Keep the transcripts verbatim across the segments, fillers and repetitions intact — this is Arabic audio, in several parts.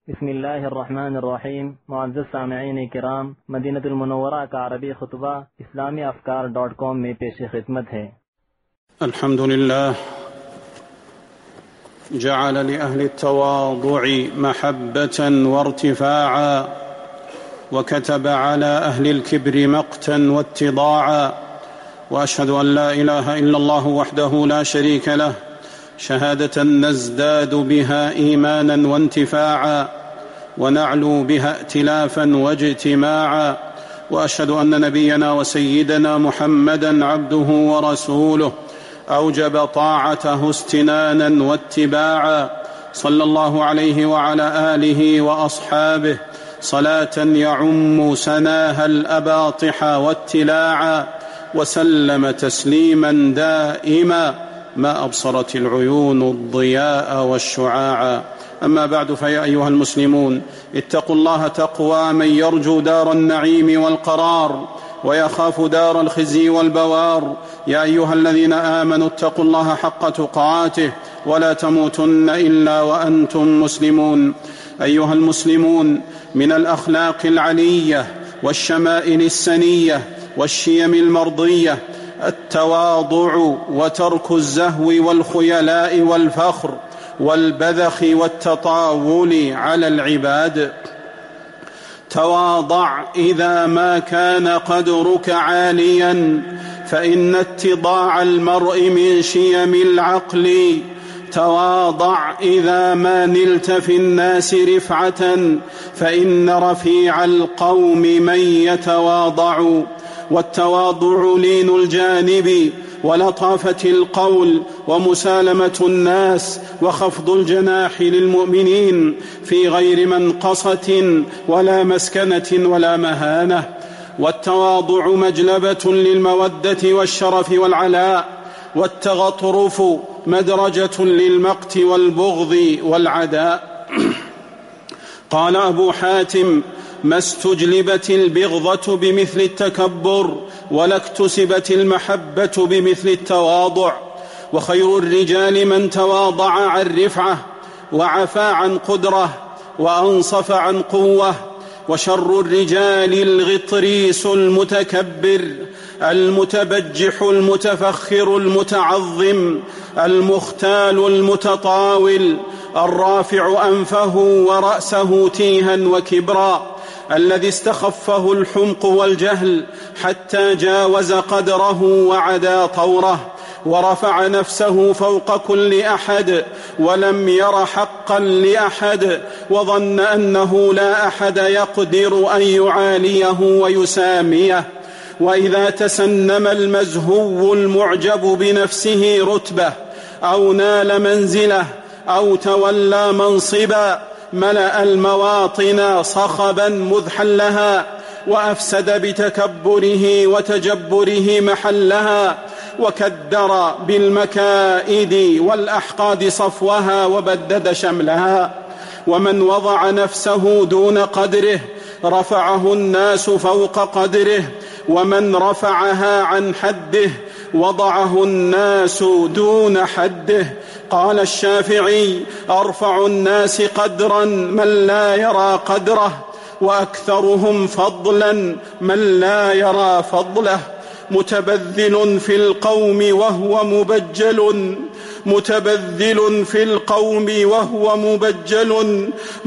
بسم الله الرحمن الرحیم. معزز سامعین کرام، مدینہ المنورہ کا عربی خطبہ اسلامی افکار ڈاٹ کام میں پیش خدمت ہے. الحمد لله جعل لأهل التواضع محبة وارتفاعا، وكتب على أهل الكبر مقتا واتضاعا، وأشهد أن لا إله إلا الله وحده لا شريك له شهادة نزداد بها إيمانا وانتفاعا، ونعلو بها ائتلافا واجتماعا، وأشهد أن نبينا وسيدنا محمدا عبده ورسوله أوجب طاعته استنانا واتباعا، صلى الله عليه وعلى آله وأصحابه صلاة يعم سناها الأباطح واتلاعا، وسلم تسليما دائما ما أبصرت العيون الضياء والشعاعا. أما بعد، فيا أيها المسلمون، اتقوا الله تقوى من يرجو دار النعيم والقرار ويخاف دار الخزي والبوار. يا أيها الذين آمنوا اتقوا الله حق تقاته ولا تموتن إلا وأنتم مسلمون. أيها المسلمون، من الأخلاق العلية والشمائل السنية والشيم المرضية التواضع وترك الزهو والخيلاء والفخر والبذخ والتطاول على العباد. تواضع إذا ما كان قدرك عاليا، فإن اتضاع المرء من شيم العقل. تواضع إذا ما نلت في الناس رفعة، فإن رفيع القوم من يتواضع. والتواضع لين الجانب ولطافة القول ومسالمة الناس وخفض الجناح للمؤمنين في غير منقصة ولا مسكنة ولا مهانة. والتواضع مجلبة للمودة والشرف والعلاء، والتغطرف مدرجة للمقت والبغض والعداء. قال أبو حاتم: ما استجلبت البغضة بمثل التكبر، ولا اكتسبت المحبة بمثل التواضع. وخير الرجال من تواضع عن رفعة، وعفا عن قدرة، وأنصف عن قوة. وشر الرجال الغطريس المتكبر المتبجح المتفخر المتعظم المختال المتطاول الرافع أنفه ورأسه تيها وكبرا، الذي استخفه الحمق والجهل حتى جاوز قدره وعدا طوره، ورفع نفسه فوق كل أحد، ولم ير حقا لأحد، وظن أنه لا أحد يقدر أن يعاليه ويساميه. وإذا تسنم المزهو المعجب بنفسه رتبة أو نال منزله أو تولى منصبا، ملأ المواطن صخبا مذحلها، وأفسد بتكبره وتجبره محلها، وكدر بالمكائد والأحقاد صفوها وبدد شملها. ومن وضع نفسه دون قدره رفعه الناس فوق قدره، ومن رفعها عن حده وضعه الناس دون حده. قال الشافعي: أرفع الناس قدرا من لا يرى قدره، وأكثرهم فضلا من لا يرى فضله. متبذل في القوم وهو مبجل، متبذل في القوم وهو مبجل،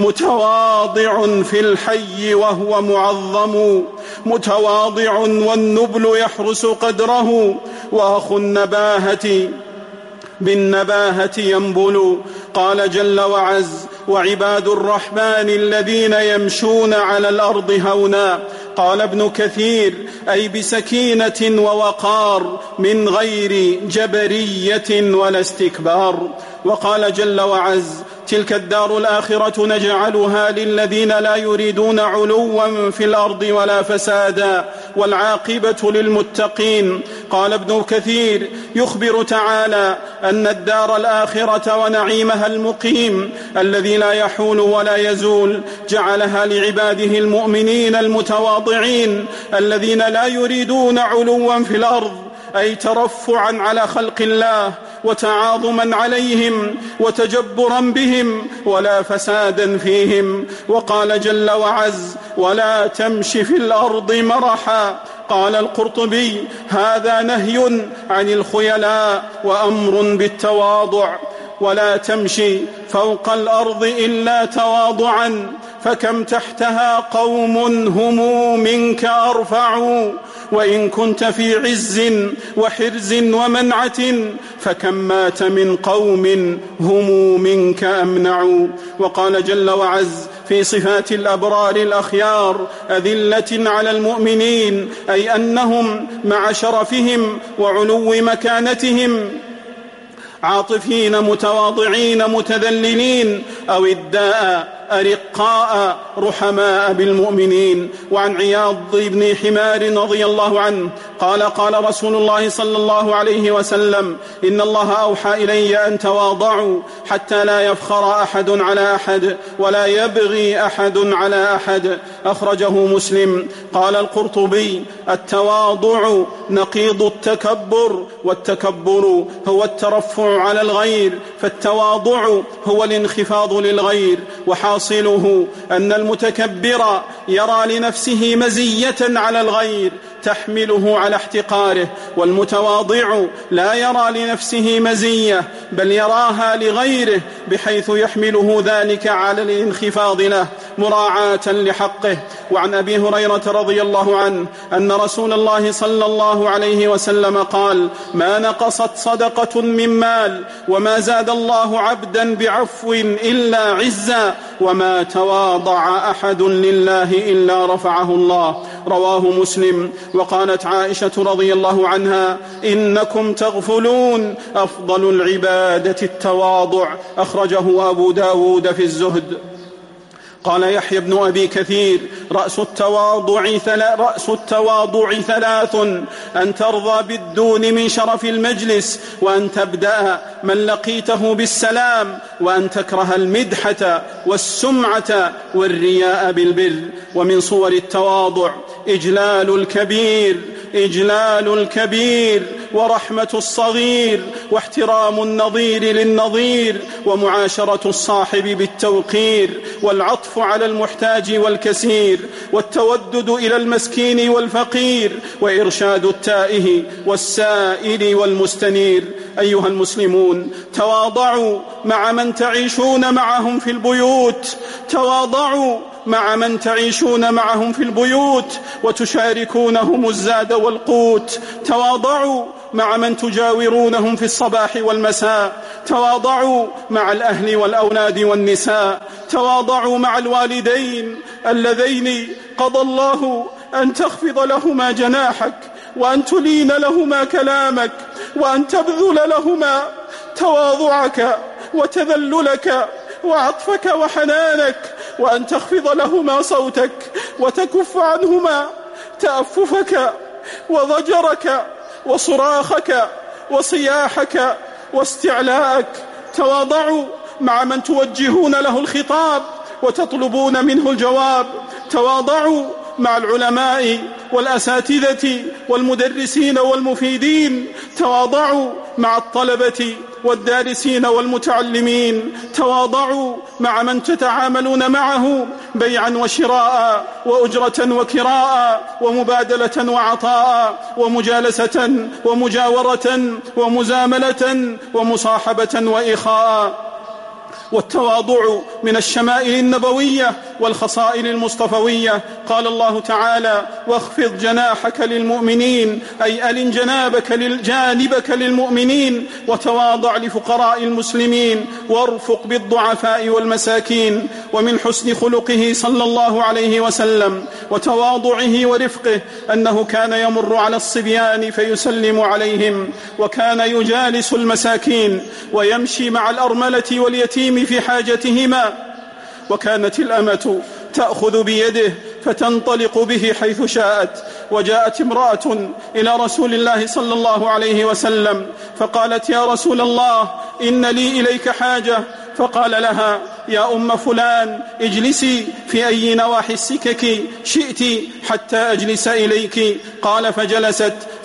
متواضع في الحي وهو معظم، متواضع والنبل يحرس قدره، وأخو النباهة بالنباهة ينبل. قال جل وعز: وعباد الرحمن الذين يمشون على الأرض هونا. قال ابن كثير: أي بسكينة ووقار من غير جبرية ولا استكبار. وقال جل وعز: تلك الدار الآخرة نجعلها للذين لا يريدون علوا في الأرض ولا فسادا والعاقبة للمتقين. قال ابن كثير: يخبر تعالى أن الدار الآخرة ونعيمها المقيم الذي لا يحول ولا يزول جعلها لعباده المؤمنين المتواضعين الذين لا يريدون علوا في الأرض، أي ترفعا على خلق الله وتعاظما عليهم وتجبرا بهم ولا فسادا فيهم. وقال جل وعز: ولا تمش في الأرض مرحا. قال القرطبي: هذا نهي عن الخيلاء وأمر بالتواضع. ولا تمشي فوق الأرض إلا تواضعا، فكم تحتها قوم هم منك أرفع، وإن كنت في عز وحرز ومنعة، فكم مات من قوم هم منك أمنع. وقال جل وعز في صفات الأبرار الأخيار: أذلة على المؤمنين، أي أنهم مع شرفهم وعلو مكانتهم عاطفين متواضعين متذللين، أو الداء أرقاء رحماء بالمؤمنين. وعن عياض بن حمار رضي الله عنه قال: قال رسول الله صلى الله عليه وسلم: إن الله أوحى إلي أن تواضعوا حتى لا يفخر أحد على أحد ولا يبغي أحد على أحد. أخرجه مسلم. قال القرطبي: التواضع نقيض التكبر، والتكبر هو الترفع على الغير، فالتواضع هو الانخفاض للغير. وحاصله أن المتكبر يرى لنفسه مزية على الغير تحمله على احتقاره، والمتواضع لا يرى لنفسه مزية بل يراها لغيره، بحيث يحمله ذلك على الانخفاض له مراعاة لحقه. وعن أبي هريرة رضي الله عنه أن رسول الله صلى الله عليه وسلم قال: ما نقصت صدقة من مال، وما زاد الله عبدا بعفو إلا عزا، وما تواضع أحد لله إلا رفعه الله. رواه مسلم. وقالت عائشة رضي الله عنها: إنكم تغفلون، أفضل العبادة التواضع. أخرجه أبو داود في الزهد. قال يحيى بن أبي كثير: رأس التواضع, ثلا رأس التواضع ثلاث: أن ترضى بالدون من شرف المجلس، وأن تبدأ من لقيته بالسلام، وأن تكره المدحة والسمعة والرياء بالبر. ومن صور التواضع إجلال الكبير إجلال الكبير ورحمة الصغير، واحترام النظير للنظير، ومعاشرة الصاحب بالتوقير، والعطف على المحتاج والكسير، والتودد إلى المسكين والفقير، وإرشاد التائه والسائل والمستنير. أيها المسلمون، تواضعوا مع من تعيشون معهم في البيوت تواضعوا مع من تعيشون معهم في البيوت وتشاركونهم الزاد والقوت. تواضعوا مع من تجاورونهم في الصباح والمساء. تواضعوا مع الأهل والأولاد والنساء. تواضعوا مع الوالدين اللذين قضى الله أن تخفض لهما جناحك، وأن تلين لهما كلامك، وأن تبذل لهما تواضعك وتذللك وعطفك وحنانك، وأن تخفض لهما صوتك وتكف عنهما تأففك وضجرك وصراخك وصياحك واستعلاءك. تواضعوا مع من توجهون له الخطاب وتطلبون منه الجواب. تواضعوا مع العلماء والأساتذة والمدرسين والمفيدين. تواضعوا مع الطلبة والدارسين والمتعلمين. تواضعوا مع من تتعاملون معه بيعا وشراء، وأجرة وكراء، ومبادلة وعطاء، ومجالسة ومجاورة ومزاملة ومصاحبة وإخاء. والتواضع من الشمائل النبوية والخصائل المصطفوية. قال الله تعالى: واخفض جناحك للمؤمنين، أي ألن جنابك جانبك للمؤمنين، وتواضع لفقراء المسلمين، وارفق بالضعفاء والمساكين. ومن حسن خلقه صلى الله عليه وسلم وتواضعه ورفقه أنه كان يمر على الصبيان فيسلم عليهم، وكان يجالس المساكين، ويمشي مع الأرملة واليتيم في حاجتهما. وكانت الأمة تأخذ بيده فتنطلق به حيث شاءت. وجاءت امرأة إلى رسول الله صلى الله عليه وسلم فقالت: يا رسول الله، إن لي إليك حاجة. فقال لها: يا أم فلان، اجلسي في أي نواحي السكك شئت حتى أجلس إليك. قال: فجلست،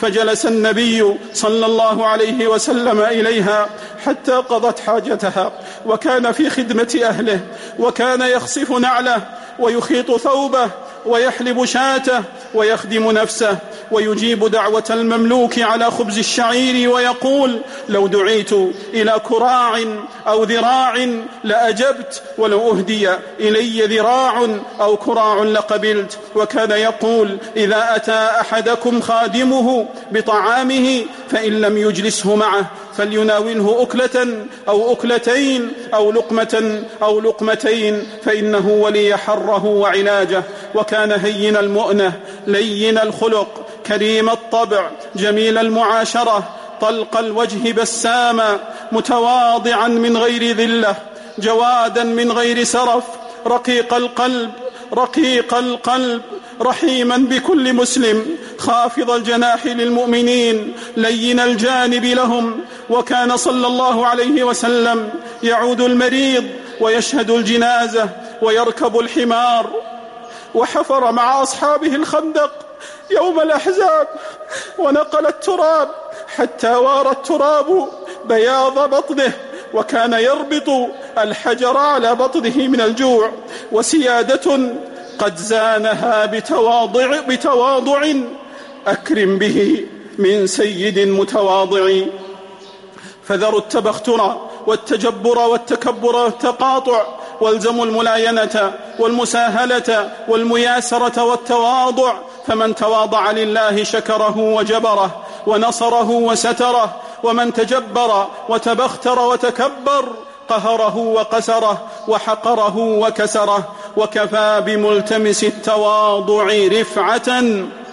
فجلس النبي صلى الله عليه وسلم إليها حتى قضت حاجتها، وكان في خدمة أهله، وكان يخصف نعله ويخيط ثوبه ويحلب شاته ويخدم نفسه، ويجيب دعوة المملوك على خبز الشعير ويقول: لو دعيت إلى كراع أو ذراع لأجبت، ولو أهدي إلي ذراع أو كراع لقبلت. وكان يقول: إذا أتى أحدكم خادمه بطعامه فإن لم يجلسه معه فليناوله أكلة أو أكلتين أو لقمة أو لقمتين، فإنه ولي حره وعلاجه. وكان هين المؤنة لين الخلق كريم الطبع جميل المعاشرة طلق الوجه بساما متواضعا من غير ذلة جوادا من غير سرف رقيق القلب رقيق القلب رحيما بكل مسلم خافض الجناح للمؤمنين لين الجانب لهم. وكان صلى الله عليه وسلم يعود المريض ويشهد الجنازة ويركب الحمار، وحفر مع أصحابه الخندق يوم الأحزاب ونقل التراب حتى وار التراب بياض بطنه، وكان يربط الحجر على بطنه من الجوع. وسيادة قد زانها بتواضع, بتواضع أكرم به من سيد متواضع. فذروا التبختر والتجبر والتكبر والتقاطع، والزموا الملاينة والمساهلة والمياسرة والتواضع، فمن تواضع لله شكره وجبره ونصره وستره، ومن تجبر وتبختر وتكبر قهره وقسره وحقره وكسره. وكفى بملتمس التواضع رفعة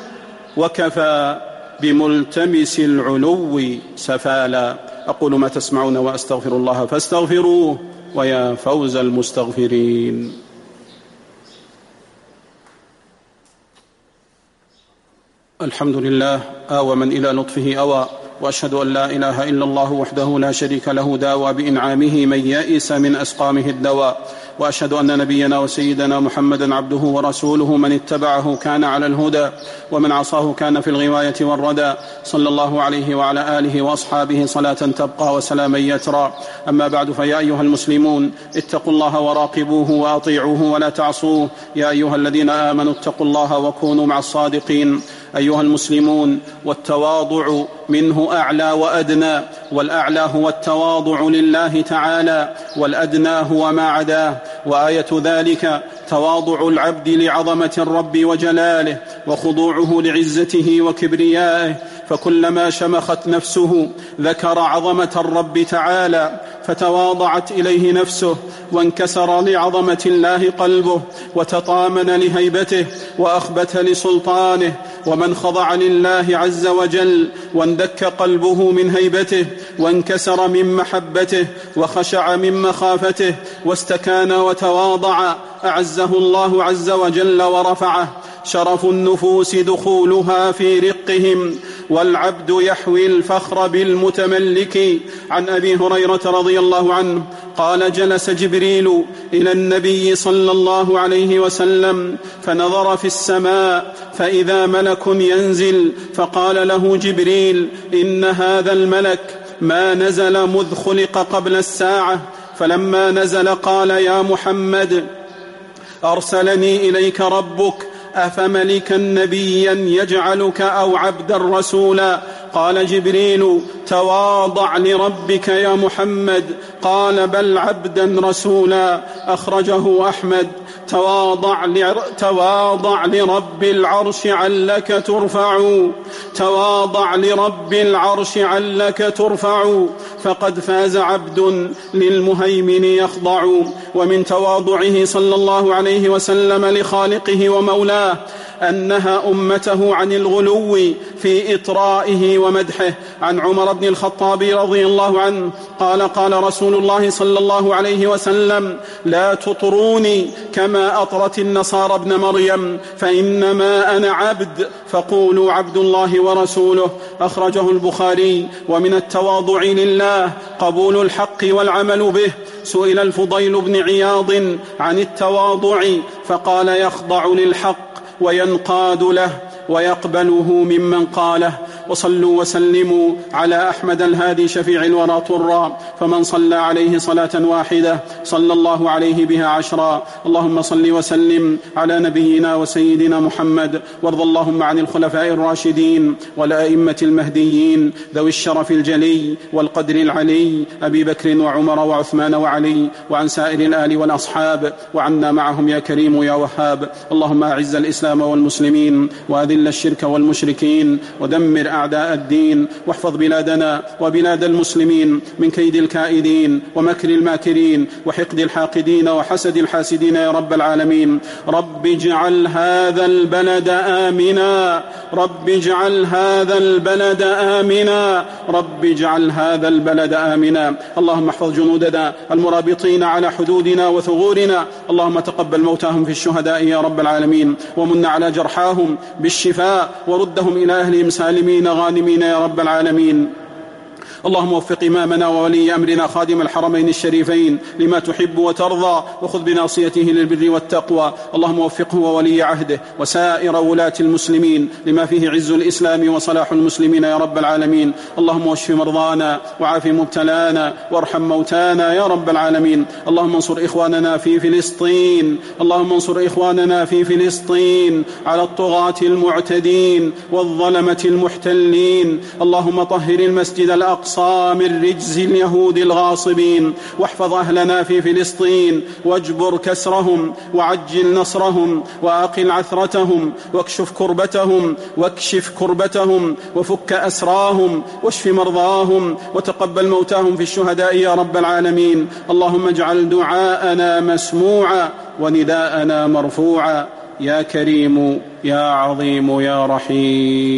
وكفى بملتمس العلو سفالا. أقول ما تسمعون وأستغفر الله فاستغفروه ويا فوز المستغفرين. الحمد لله آوى من إلى لطفه أوى، وأشهد أن لا إله إلا الله وحده لا شريك له داوى بإنعامه من يئس من أسقامه الدواء، وأشهد أن نبينا وسيدنا محمدا عبده ورسوله من اتبعه كان على الهدى ومن عصاه كان في الغواية والردى، صلى الله عليه وعلى آله وأصحابه صلاة تبقى وسلاما يترى. أما بعد، فيا أيها المسلمون اتقوا الله وراقبوه وأطيعوه ولا تعصوه. يا أيها الذين آمنوا اتقوا الله وكونوا مع الصادقين. أيها المسلمون، والتواضع منه أعلى وأدنى، والأعلى هو التواضع لله تعالى، والأدنى هو ما عداه. وآية ذلك تواضع العبد لعظمة الرب وجلاله، وخضوعه لعزته وكبريائه، فكلما شمخت نفسه ذكر عظمة الرب تعالى فتواضعت إليه نفسه، وانكسر لعظمة الله قلبه، وتطامن لهيبته وأخبت لسلطانه. ومن خضع لله عز وجل واندك قلبه من هيبته وانكسر من محبته وخشع من مخافته واستكان وتواضع، أعزه الله عز وجل ورفعه. شرف النفوس دخولها في رقهم، والعبد يحوي الفخر بالمتملك. عن أبي هريرة رضي الله عنه قال: جلس جبريل إلى النبي صلى الله عليه وسلم فنظر في السماء فإذا ملك ينزل، فقال له جبريل: إن هذا الملك ما نزل مذ خلق قبل الساعة. فلما نزل قال: يا محمد، أرسلني إليك ربك أفملكا نبيا يجعلك أو عبدا رسولا؟ قال جبريل: تواضع لربك يا محمد. قال: بل عبدا رسولا. أخرجه أحمد. تواضع, لر... تواضع لرب العرش علك ترفع، تواضع لرب العرش علك ترفع، فقد فاز عبد للمهيمن يخضع. ومن تواضعه صلى الله عليه وسلم لخالقه ومولاه أن نهى أمته عن الغلو في إطرائه ومدحه. عن عمر بن الخطاب رضي الله عنه قال: قال رسول الله صلى الله عليه وسلم: لا تطروني كما أطرت النصارى ابن مريم، فإنما أنا عبد، فقولوا عبد الله ورسوله. أخرجه البخاري. ومن التواضع لله قبول الحق والعمل به. سئل الفضيل بن عياض عن التواضع فقال: يخضع للحق وينقاد له ويقبله ممن قاله. وصلوا وسلموا على أحمد الهادي شفيع الورى طرا، فمن صلى عليه صلاة واحدة صلى الله عليه بها عشرا. اللهم صل وسلم على نبينا وسيدنا محمد، وارض اللهم عن الخلفاء الراشدين والأئمة المهديين ذوي الشرف الجلي والقدر العلي، أبي بكر وعمر وعثمان وعلي، وعن سائر الآل والأصحاب، وعنا معهم يا كريم يا وهاب. اللهم أعز الإسلام والمسلمين، وأذل الشرك والمشركين، ودمر أعداء الدين، واحفظ بلادنا وبلاد المسلمين من كيد الكائدين ومكر الماكرين وحقد الحاقدين وحسد الحاسدين يا رب العالمين. رب اجعل هذا البلد آمنا، رب اجعل هذا البلد آمنا، رب اجعل هذا البلد آمنا. اللهم احفظ جنودنا المرابطين على حدودنا وثغورنا، اللهم تقبل موتاهم في الشهداء يا رب العالمين، ومن على جرحاهم بالشفاء، وردهم إلى أهلهم سالمين غانمين يا رب العالمين. اللهم وفق إمامنا وولي أمرنا خادم الحرمين الشريفين لما تحب وترضى، وخذ بناصيته للبر والتقوى. اللهم وفقه وولي عهده وسائر ولاة المسلمين لما فيه عز الإسلام وصلاح المسلمين يا رب العالمين. اللهم واشف مرضانا وعاف مبتلانا وارحم موتانا يا رب العالمين. اللهم انصر إخواننا في فلسطين، اللهم انصر إخواننا في فلسطين على الطغاة المعتدين والظلمة المحتلين. اللهم طهر المسجد الأقصى من رجز اليهود الغاصبين، واحفظ أهلنا في فلسطين، واجبر كسرهم، وعجل نصرهم، وأقل عثرتهم، واكشف كربتهم واكشف كربتهم وفك أسراهم، واشف مرضاهم، وتقبل موتاهم في الشهداء يا رب العالمين. اللهم اجعل دعاءنا مسموعا ونداءنا مرفوعا، يا كريم يا عظيم يا رحيم.